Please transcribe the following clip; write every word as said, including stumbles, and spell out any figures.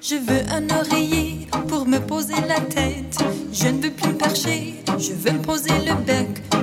Je veux un oreiller pour me poser la tête. Je ne veux plus me percher, je veux me poser le bec